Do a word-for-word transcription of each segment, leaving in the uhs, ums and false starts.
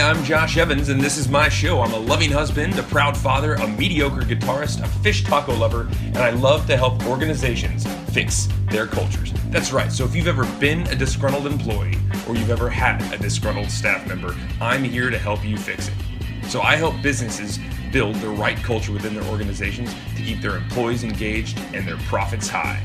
I'm Josh Evans, and this is my show. I'm a loving husband, a proud father, a mediocre guitarist, a fish taco lover, and I love to help organizations fix their cultures. That's right. So if you've ever been a disgruntled employee or you've ever had a disgruntled staff member, I'm here to help you fix it. So I help businesses build the right culture within their organizations to keep their employees engaged and their profits high.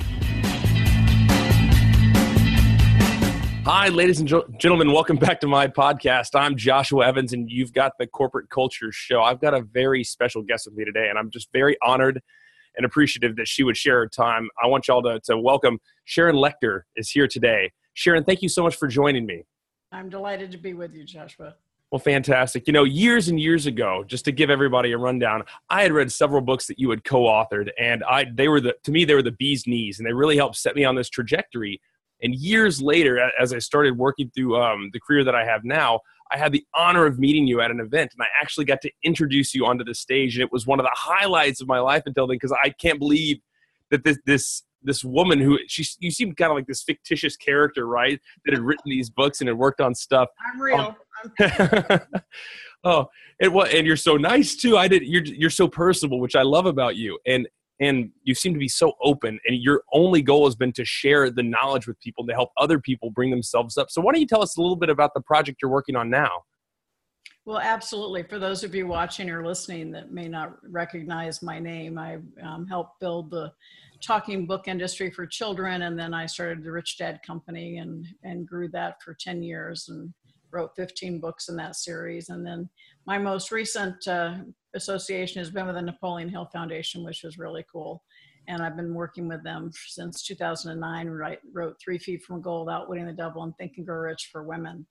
Hi, ladies and gentlemen. Welcome back to my podcast. I'm Joshua Evans, and you've got the Corporate Culture Show. I've got a very special guest with me today, and I'm just very honored and appreciative that she would share her time. I want y'all to, to welcome Sharon Lechter is here today. Sharon, thank you so much for joining me. I'm delighted to be with you, Joshua. Well, fantastic. You know, years and years ago, just to give everybody a rundown, I had read several books that you had co-authored, and I they were the to me they were the bee's knees, and they really helped set me on this trajectory. And years later, as I started working through um, the career that I have now, I had the honor of meeting you at an event, and I actually got to introduce you onto the stage, and it was one of the highlights of my life until then, because I can't believe that this this this woman who she you seemed kind of like this fictitious character, right, that had written these books and had worked on stuff. I'm real. Um, oh, and what? And you're so nice too. I did. You're you're so personable, which I love about you, and. And you seem to be so open, and your only goal has been to share the knowledge with people to help other people bring themselves up. So why don't you tell us a little bit about the project you're working on now? Well, absolutely. For those of you watching or listening that may not recognize my name, I um, helped build the talking book industry for children, and then I started the Rich Dad Company and, and grew that for ten years and wrote fifteen books in that series. And then my most recent uh, association has been with the Napoleon Hill Foundation, which was really cool. And I've been working with them since two thousand nine, right, wrote Three Feet from Gold, Outwitting the Devil, and Think and Grow Rich for Women.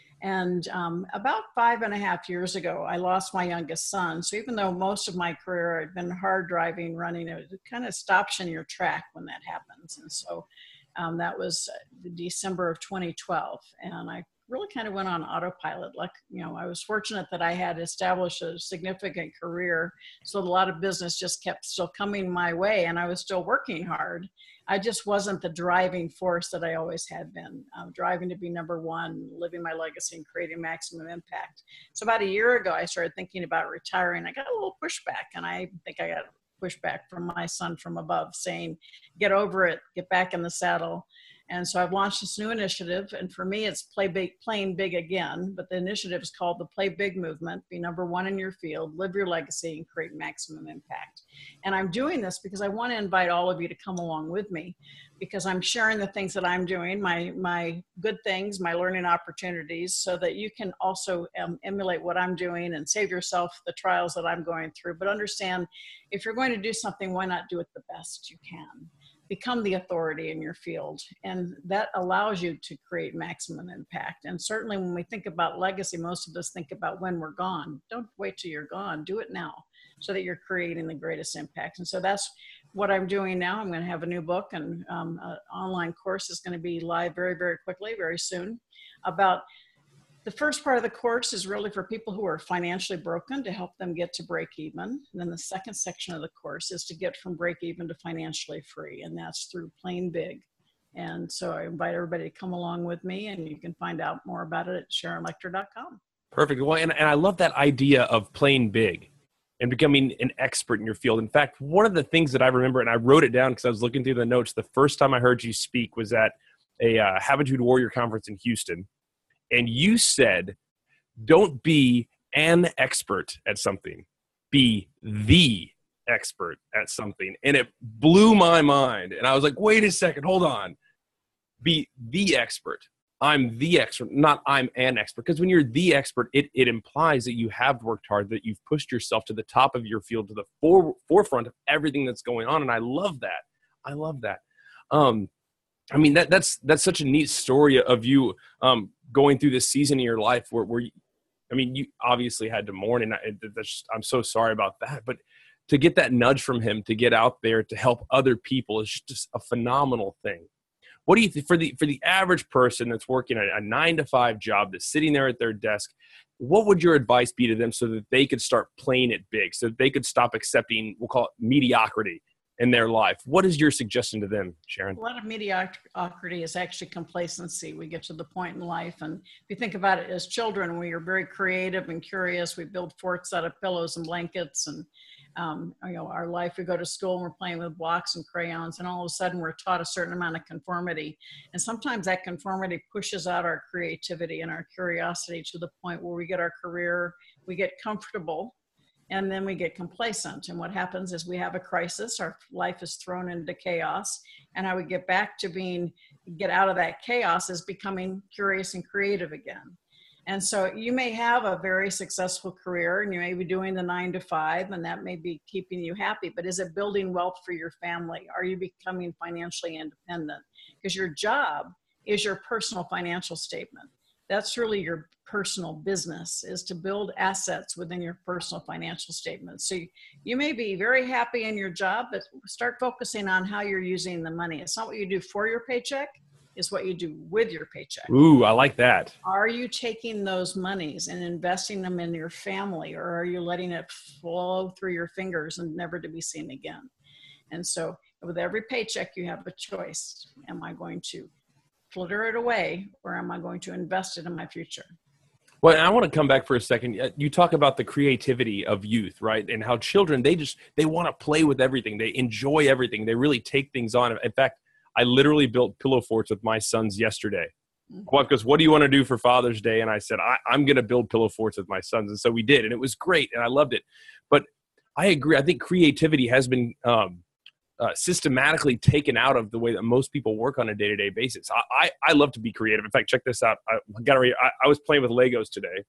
And um, about five and a half years ago, I lost my youngest son. So even though most of my career had been hard driving, running, it kind of stops in your track when that happens. And so um, that was December of twenty twelve. And I really kind of went on autopilot. Like, you know, I was fortunate that I had established a significant career. So a lot of business just kept still coming my way, and I was still working hard. I just wasn't the driving force that I always had been, um, driving to be number one, living my legacy and creating maximum impact. So about a year ago, I started thinking about retiring. I got a little pushback, and I think I got pushback from my son from above saying, get over it, get back in the saddle. And so I've launched this new initiative, and for me, it's play big, playing big again. But the initiative is called the Play Big Movement. Be number one in your field, live your legacy, and create maximum impact. And I'm doing this because I want to invite all of you to come along with me, because I'm sharing the things that I'm doing, my my good things, my learning opportunities, so that you can also um, emulate what I'm doing and save yourself the trials that I'm going through. But understand, if you're going to do something, why not do it the best you can? Become the authority in your field. And that allows you to create maximum impact. And certainly when we think about legacy, most of us think about when we're gone. Don't wait till you're gone. Do it now so that you're creating the greatest impact. And so that's what I'm doing now. I'm going to have a new book, and um, an online course is going to be live very, very quickly, very soon. About the first part of the course is really for people who are financially broken, to help them get to break even. And then the second section of the course is to get from break even to financially free, and that's through Playing Big. And so I invite everybody to come along with me, and you can find out more about it at sharon lechter dot com. Perfect. Well, and, and I love that idea of playing big and becoming an expert in your field. In fact, one of the things that I remember, and I wrote it down because I was looking through the notes, the first time I heard you speak was at a uh, Habitude Warrior conference in Houston. And you said, don't be an expert at something, be the expert at something. And it blew my mind. And I was like, wait a second, hold on. Be the expert. I'm the expert, not I'm an expert. Because when you're the expert, it, it implies that you have worked hard, that you've pushed yourself to the top of your field, to the fore, forefront of everything that's going on. And I love that. I love that. Um, I mean, that that's that's such a neat story of you um, going through this season in your life where, where you, I mean, you obviously had to mourn, and I, that's just, I'm so sorry about that. But to get that nudge from him to get out there to help other people is just a phenomenal thing. What do you think for the for the average person that's working a, a nine to five job, that's sitting there at their desk? What would your advice be to them so that they could start playing it big, so that they could stop accepting, we'll call it mediocrity, in their life. What is your suggestion to them, Sharon? A lot of mediocrity is actually complacency. We get to the point in life, and if you think about it as children, we are very creative and curious. We build forts out of pillows and blankets, and um, you know, our life, we go to school and we're playing with blocks and crayons, and all of a sudden we're taught a certain amount of conformity. And sometimes that conformity pushes out our creativity and our curiosity to the point where we get our career, we get comfortable, and then we get complacent. And what happens is we have a crisis, our life is thrown into chaos, and how we get back to being, get out of that chaos is becoming curious and creative again. And so you may have a very successful career and you may be doing the nine to five and that may be keeping you happy, but is it building wealth for your family? Are you becoming financially independent? Because your job is your personal financial statement. That's really your personal business, is to build assets within your personal financial statement. So you, you may be very happy in your job, but start focusing on how you're using the money. It's not what you do for your paycheck, it's what you do with your paycheck. Ooh, I like that. Are you taking those monies and investing them in your family, or are you letting it flow through your fingers and never to be seen again? And so with every paycheck, you have a choice. Am I going to flitter it away, or am I going to invest it in my future? Well, I want to come back for a second. You talk about the creativity of youth, right? And how children, they just, they want to play with everything. They enjoy everything. They really take things on. In fact, I literally built pillow forts with my sons yesterday. Well, because what do you want to do for Father's Day? And I said, I, I'm going to build pillow forts with my sons. And so we did, and it was great, and I loved it. But I agree. I think creativity has been um, uh, systematically taken out of the way that most people work on a day-to-day basis. I, I, I love to be creative. In fact, check this out. I got to. I, I was playing with Legos today,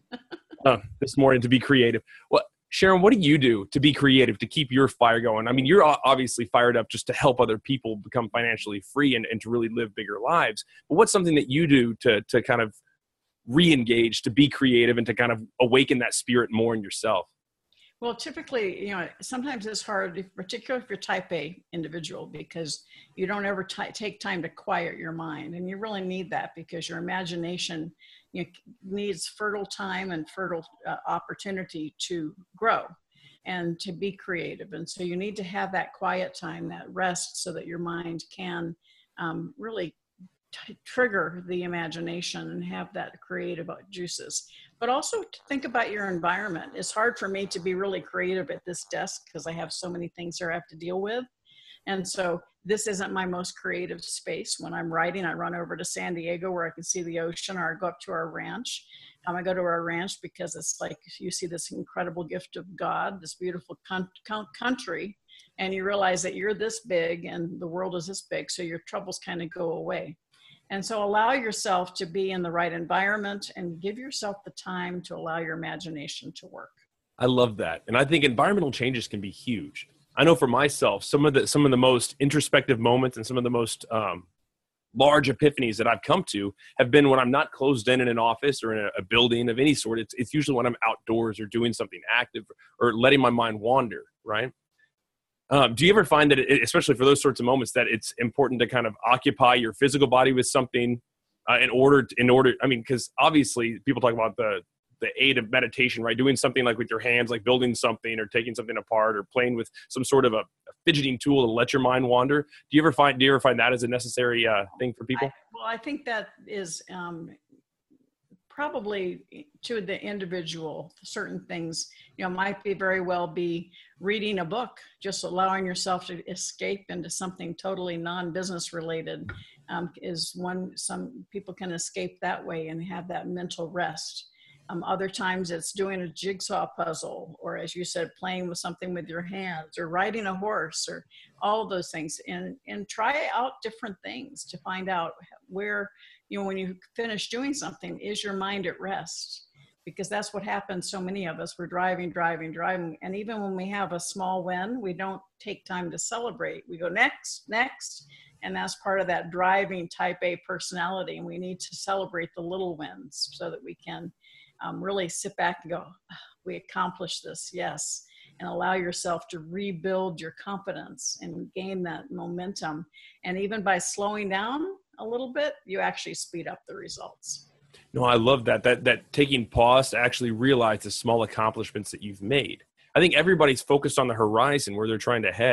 uh, this morning, to be creative. Well, Sharon, what do you do to be creative, to keep your fire going? I mean, you're obviously fired up just to help other people become financially free and, and to really live bigger lives. But what's something that you do to to kind of re-engage, to be creative, and to kind of awaken that spirit more in yourself? Well, typically, you know, sometimes it's hard, particularly if you're type A individual, because you don't ever t- take time to quiet your mind. And you really need that, because your imagination, you know, needs fertile time and fertile uh, opportunity to grow and to be creative. And so you need to have that quiet time, that rest, so that your mind can um, really t- trigger the imagination and have that creative juices. But also to think about your environment. It's hard for me to be really creative at this desk because I have so many things that I have to deal with. And so this isn't my most creative space. When I'm writing, I run over to San Diego where I can see the ocean, or I go up to our ranch. Um, I go to our ranch because it's like you see this incredible gift of God, this beautiful con- con- country, and you realize that you're this big and the world is this big, so your troubles kind of go away. And so allow yourself to be in the right environment and give yourself the time to allow your imagination to work. I love that. And I think environmental changes can be huge. I know for myself, some of the some of the most introspective moments and some of the most um, large epiphanies that I've come to have been when I'm not closed in in an office or in a, a building of any sort. It's, it's usually when I'm outdoors or doing something active or letting my mind wander, right? Um, do you ever find that, it, especially for those sorts of moments, that it's important to kind of occupy your physical body with something uh, in order, to, in order, I mean, because obviously people talk about the the aid of meditation, right? Doing something like with your hands, like building something or taking something apart or playing with some sort of a, a fidgeting tool to let your mind wander. Do you ever find, do you ever find that as a necessary uh, thing for people? I, well, I think that is um, probably to the individual. Certain things, you know, might be very well be reading a book, just allowing yourself to escape into something totally non-business related um, is one, some people can escape that way and have that mental rest. Um, other times it's doing a jigsaw puzzle, or as you said, playing with something with your hands, or riding a horse, or all of those things. And, and try out different things to find out where, you know, when you finish doing something, is your mind at rest? Because that's what happens. So many of us, we're driving, driving, driving. And even when we have a small win, we don't take time to celebrate. We go next, next. And that's part of that driving type A personality. And we need to celebrate the little wins so that we can Um, really sit back and go, we accomplished this, yes, and allow yourself to rebuild your confidence and gain that momentum. And even by slowing down a little bit, you actually speed up the results. No, I love that, that, that taking pause to actually realize the small accomplishments that you've made. I think everybody's focused on the horizon where they're trying to head.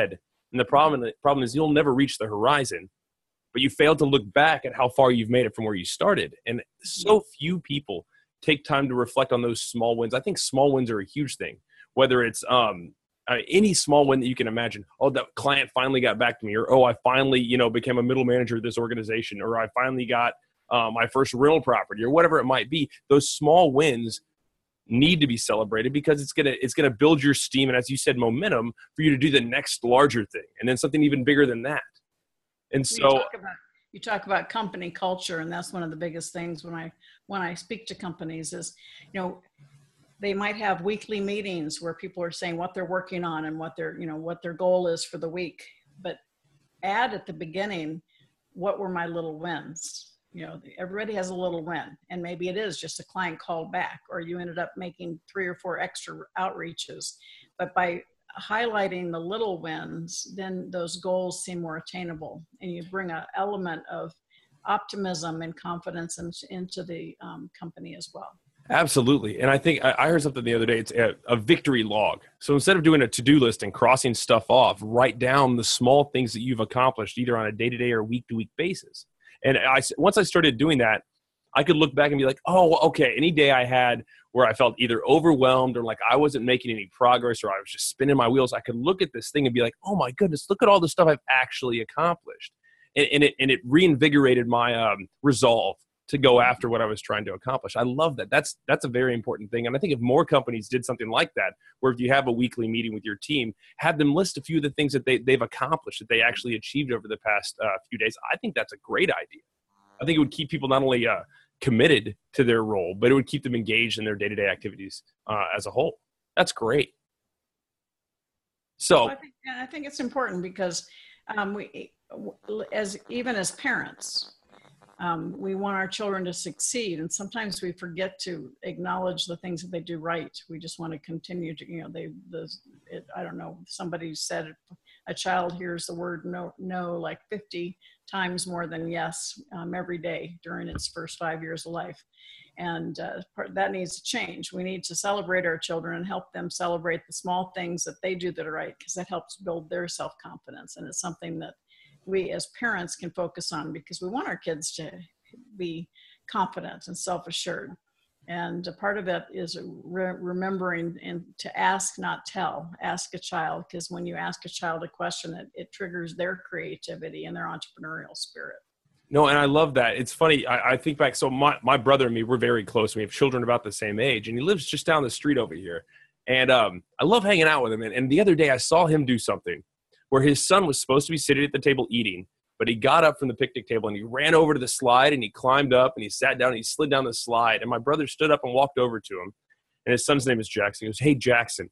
And the problem, the problem is you'll never reach the horizon, but you fail to look back at how far you've made it from where you started. And so few people take time to reflect on those small wins. I think small wins are a huge thing, whether it's um, uh, any small win that you can imagine. Oh, that client finally got back to me, or, oh, I finally, you know, became a middle manager of this organization, or I finally got uh, my first rental property, or whatever it might be. Those small wins need to be celebrated because it's going to, it's going to build your steam. And as you said, momentum for you to do the next larger thing, and then something even bigger than that. And so you talk about, you talk about company culture, and that's one of the biggest things when I, when I speak to companies is, you know, they might have weekly meetings where people are saying what they're working on and what their, you know, what their goal is for the week, but add at the beginning, what were my little wins? You know, everybody has a little win, and maybe it is just a client called back, or you ended up making three or four extra outreaches. But by highlighting the little wins, then those goals seem more attainable, and you bring an element of optimism and confidence in, into the um, company as well. Absolutely. And I think I heard something the other day. It's a, a victory log. So instead of doing a to-do list and crossing stuff off, write down the small things that you've accomplished either on a day-to-day or week-to-week basis. And I, once I started doing that, I could look back and be like, oh, okay, any day I had where I felt either overwhelmed or like I wasn't making any progress or I was just spinning my wheels, I could look at this thing and be like, oh my goodness, look at all the stuff I've actually accomplished. And, and, it, and it reinvigorated my um, resolve to go after what I was trying to accomplish. I love that. That's that's a very important thing. And I think if more companies did something like that, where if you have a weekly meeting with your team, have them list a few of the things that they, they've accomplished, that they actually achieved over the past uh, few days, I think that's a great idea. I think it would keep people not only uh, committed to their role, but it would keep them engaged in their day-to-day activities uh, as a whole. That's great. So I think, I think it's important because um, we, as even as parents, Um, we want our children to succeed, and sometimes we forget to acknowledge the things that they do right. We just want to continue to, you know, they, the, it, I don't know, somebody said a child hears the word no, no like fifty times more than yes um, every day during its first five years of life. And uh, part, that needs to change. We need to celebrate our children and help them celebrate the small things that they do that are right, because that helps build their self-confidence. And it's something that we as parents can focus on, because we want our kids to be confident and self-assured. And a part of it is re- remembering and to ask, not tell. Ask a child, because when you ask a child a question, it, it triggers their creativity and their entrepreneurial spirit. No, and I love that. It's funny. I, I think back. So my, my brother and me, we're very close. We have children about the same age, and he lives just down the street over here. And um, I love hanging out with him. And, and the other day I saw him do something where his son was supposed to be sitting at the table eating, but he got up from the picnic table and he ran over to the slide and he climbed up and he sat down and he slid down the slide. And my brother stood up and walked over to him. And his son's name is Jackson. He goes, "Hey, Jackson,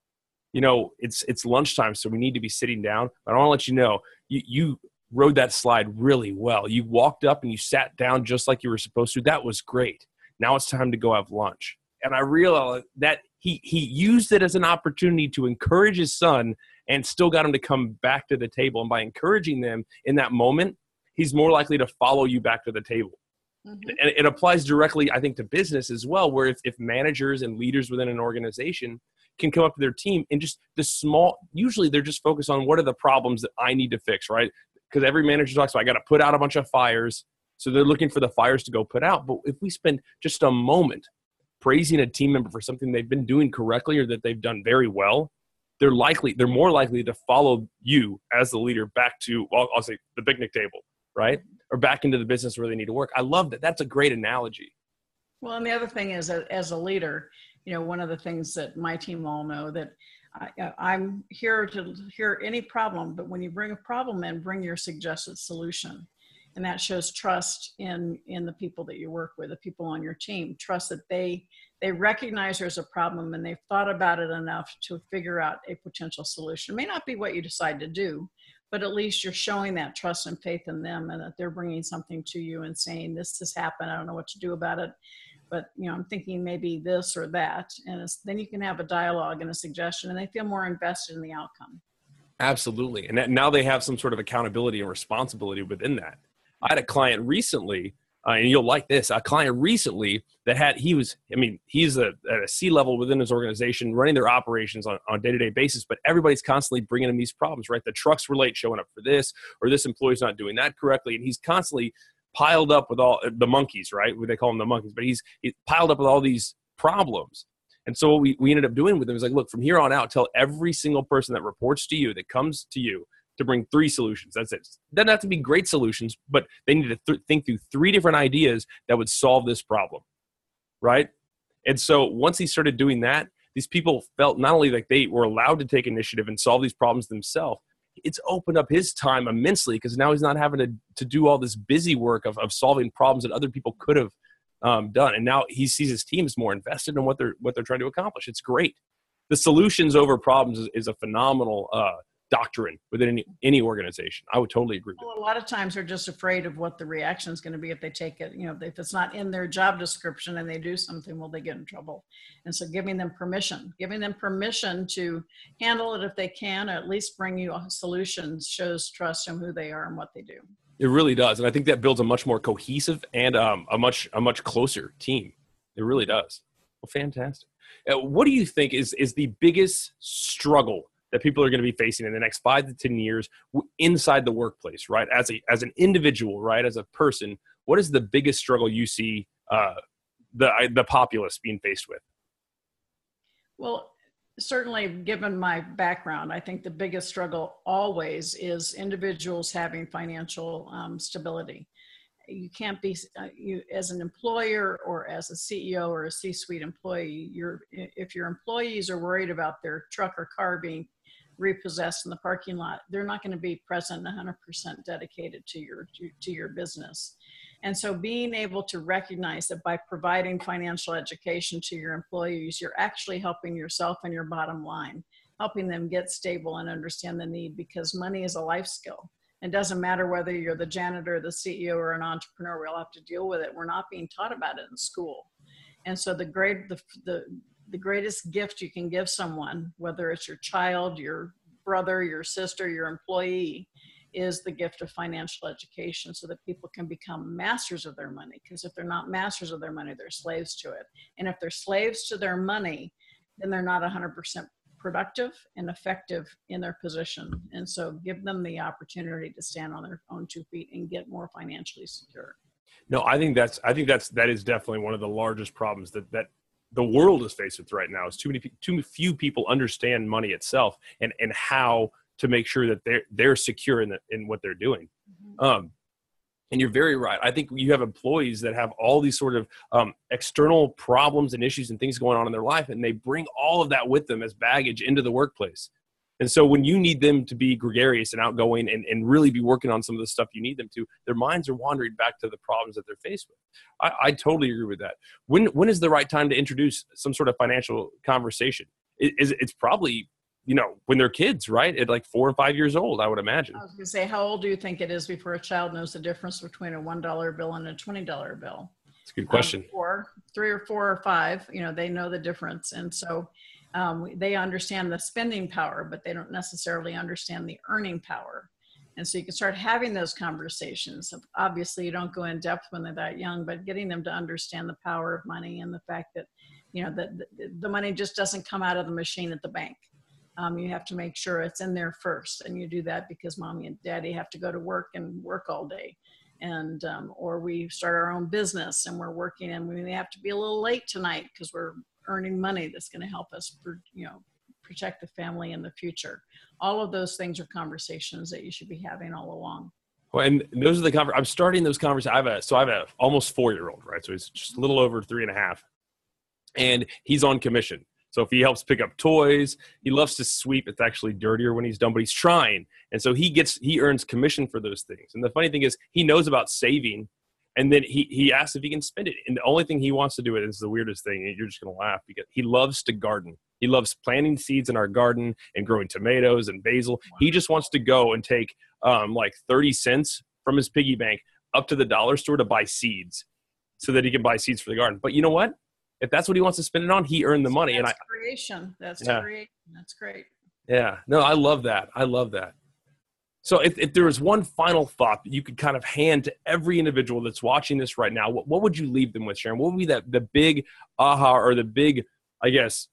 you know, it's it's lunchtime, so we need to be sitting down. But I want to let you know, you, you rode that slide really well. You walked up and you sat down just like you were supposed to. That was great. Now it's time to go have lunch." And I realized that he he used it as an opportunity to encourage his son and still got him to come back to the table. And by encouraging them in that moment, he's more likely to follow you back to the table. Mm-hmm. And it applies directly, I think, to business as well, where if, if managers and leaders within an organization can come up to their team and just the small, usually they're just focused on what are the problems that I need to fix, right? Because every manager talks about, I got to put out a bunch of fires. So they're looking for the fires to go put out. But if we spend just a moment praising a team member for something they've been doing correctly or that they've done very well, they're likely, they're more likely to follow you as the leader back to, well, I'll say the picnic table, right? Or back into the business where they need to work. I love that. That's a great analogy. Well, and the other thing is, as a leader, you know, one of the things that my team all know that I, I'm here to hear any problem, but when you bring a problem in, bring your suggested solution. And that shows trust in, in the people that you work with, the people on your team. Trust that they they recognize there's a problem and they've thought about it enough to figure out a potential solution. It may not be what you decide to do, but at least you're showing that trust and faith in them, and that they're bringing something to you and saying, this has happened, I don't know what to do about it, but you know, I'm thinking maybe this or that. And it's, then you can have a dialogue and a suggestion, and they feel more invested in the outcome. Absolutely. And that, now they have some sort of accountability and responsibility within that. I had a client recently Uh, and you'll like this, a client recently that had, he was, I mean, he's a, at a C-level within his organization running their operations on, on a day-to-day basis, but everybody's constantly bringing him these problems, right? The trucks were late showing up for this, or this employee's not doing that correctly. And he's constantly piled up with all the monkeys, right? They call them the monkeys, but he's, he's piled up with all these problems. And so what we, we ended up doing with him is like, look, from here on out, tell every single person that reports to you, that comes to you, to bring three solutions. That's it. Doesn't have to be great solutions, but they need to th- think through three different ideas that would solve this problem, right? And so once he started doing that, these people felt not only like they were allowed to take initiative and solve these problems themselves, it's opened up his time immensely because now he's not having to, to do all this busy work of, of solving problems that other people could have um, done. And now he sees his team is more invested in what they're what they're trying to accomplish. It's great. The solutions over problems is, is a phenomenal uh, doctrine within any, any organization. I would totally agree with well, that. a lot of times they're just afraid of what the reaction is going to be if they take it, you know, if it's not in their job description and they do something, will they get in trouble? And so giving them permission, giving them permission to handle it if they can, or at least bring you solutions, shows trust in who they are and what they do. It really does. And I think that builds a much more cohesive and um, a much a much closer team. It really does. Well, fantastic. Uh, what do you think is is the biggest struggle that people are going to be facing in the next five to ten years inside the workplace, right? As a as an individual, right? As a person, what is the biggest struggle you see uh, the the populace being faced with? Well, certainly given my background, I think the biggest struggle always is individuals having financial um, stability. You can't be, uh, you as an employer or as a C E O or a C-suite employee, you're, if your employees are worried about their truck or car being repossessed in the parking lot, they're not going to be present one hundred percent dedicated to your to, to your business. And so being able to recognize that by providing financial education to your employees, you're actually helping yourself and your bottom line, helping them get stable and understand the need, because money is a life skill. It doesn't matter whether you're the janitor, the C E O, or an entrepreneur, we'll have to deal with it. We're not being taught about it in school. And so the great, the, the, the greatest gift you can give someone, whether it's your child, your brother, your sister, your employee, is the gift of financial education, so that people can become masters of their money. Because if they're not masters of their money, they're slaves to it. And if they're slaves to their money, then they're not one hundred percent productive and effective in their position. And so give them the opportunity to stand on their own two feet and get more financially secure. No, I think that's I think that's that is definitely one of the largest problems that that the world is faced with right now. Is too many too few people understand money itself and and how to make sure that they're they're secure in the, in what they're doing. Mm-hmm. Um, and you're very right. I think you have employees that have all these sort of um, external problems and issues and things going on in their life, and they bring all of that with them as baggage into the workplace. And so when you need them to be gregarious and outgoing and, and really be working on some of the stuff you need them to, their minds are wandering back to the problems that they're faced with. I, I totally agree with that. When when is the right time to introduce some sort of financial conversation? It, it's, it's probably, you know, when they're kids, right? At like four or five years old, I would imagine. I was going to say, how old do you think it is before a child knows the difference between a one dollar bill and a twenty dollar bill? That's a good question. Um, or three or four or five, you know, they know the difference. And so um, they understand the spending power, but they don't necessarily understand the earning power. And so you can start having those conversations. Obviously, you don't go in depth when they're that young, but getting them to understand the power of money and the fact that, you know, that the money just doesn't come out of the machine at the bank. Um, you have to make sure it's in there first. And you do that because mommy and daddy have to go to work and work all day. And, um, or we start our own business and we're working and we may have to be a little late tonight because we're earning money that's going to help us, for, you know, protect the family in the future. All of those things are conversations that you should be having all along. Well, and those are the conver- I'm starting those conversations. I have a, so I have a almost four-year-old, right? So he's just a little over three and a half, and he's on commission. So if he helps pick up toys, he loves to sweep. It's actually dirtier when he's done, but he's trying. And so he gets, he earns commission for those things. And the funny thing is he knows about saving, and then he, he asks if he can spend it. And the only thing he wants to do it is the weirdest thing. And you're just going to laugh because he loves to garden. He loves planting seeds in our garden and growing tomatoes and basil. Wow. He just wants to go and take um, like thirty cents from his piggy bank up to the dollar store to buy seeds so that he can buy seeds for the garden. But you know what? If that's what he wants to spend it on, he earned the money. That's and I, creation. That's yeah. creation. That's great. Yeah. No, I love that. I love that. So if, if there was one final thought that you could kind of hand to every individual that's watching this right now, what, what would you leave them with, Sharon? What would be that the big aha or the big, I guess,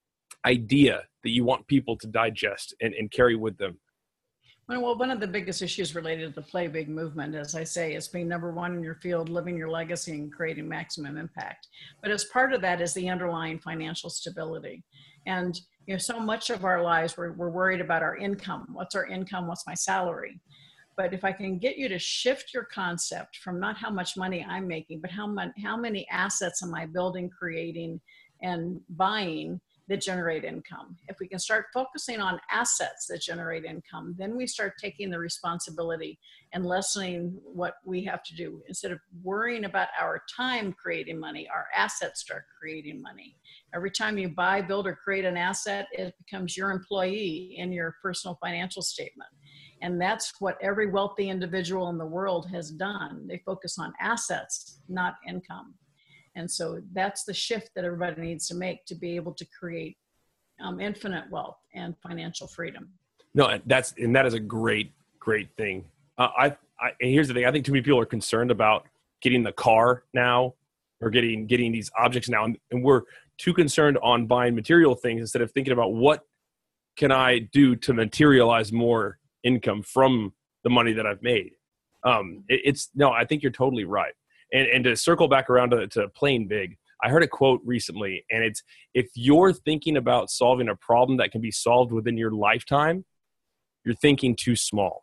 idea that you want people to digest and, and carry with them? Well, one of the biggest issues related to the Play Big movement, as I say, is being number one in your field, living your legacy, and creating maximum impact. But as part of that is the underlying financial stability. And you know, so much of our lives, we're, we're worried about our income. What's our income? What's my salary? But if I can get you to shift your concept from not how much money I'm making, but how, much, how many assets am I building, creating, and buying that generate income. If we can start focusing on assets that generate income, then we start taking the responsibility and lessening what we have to do. Instead of worrying about our time creating money, our assets start creating money. Every time you buy, build, or create an asset, it becomes your employee in your personal financial statement. And that's what every wealthy individual in the world has done. They focus on assets, not income. And so that's the shift that everybody needs to make to be able to create um, infinite wealth and financial freedom. No, that's, and that is a great, great thing. Uh, I, I, and here's the thing. I think too many people are concerned about getting the car now or getting, getting these objects now. And, and we're too concerned on buying material things instead of thinking about what can I do to materialize more income from the money that I've made. Um, it, it's no, I think you're totally right. And, and to circle back around to, to playing big, I heard a quote recently, and it's, if you're thinking about solving a problem that can be solved within your lifetime, you're thinking too small.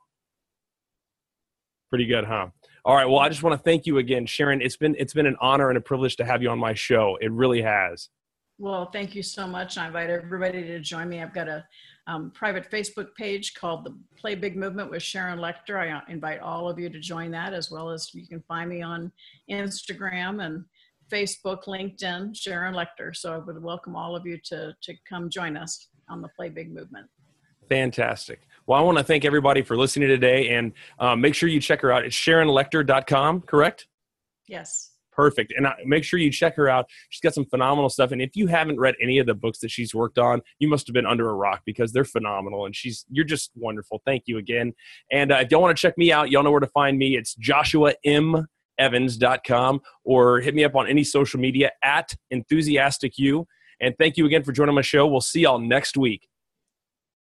Pretty good, huh? All right. Well, I just want to thank you again, Sharon. It's been, it's been an honor and a privilege to have you on my show. It really has. Well, thank you so much. I invite everybody to join me. I've got a um, private Facebook page called the Play Big Movement with Sharon Lechter. I invite all of you to join that, as well as you can find me on Instagram and Facebook, LinkedIn, Sharon Lechter. So I would welcome all of you to, to come join us on the Play Big Movement. Fantastic. Well, I want to thank everybody for listening today, and um, make sure you check her out. It's sharon lechter dot com, correct? Yes. Perfect. And make sure you check her out. She's got some phenomenal stuff. And if you haven't read any of the books that she's worked on, you must have been under a rock, because they're phenomenal. And she's, you're just wonderful. Thank you again. And uh, if y'all want to check me out, y'all know where to find me. It's joshua m evans dot com, or hit me up on any social media at enthusiastic you. And thank you again for joining my show. We'll see y'all next week.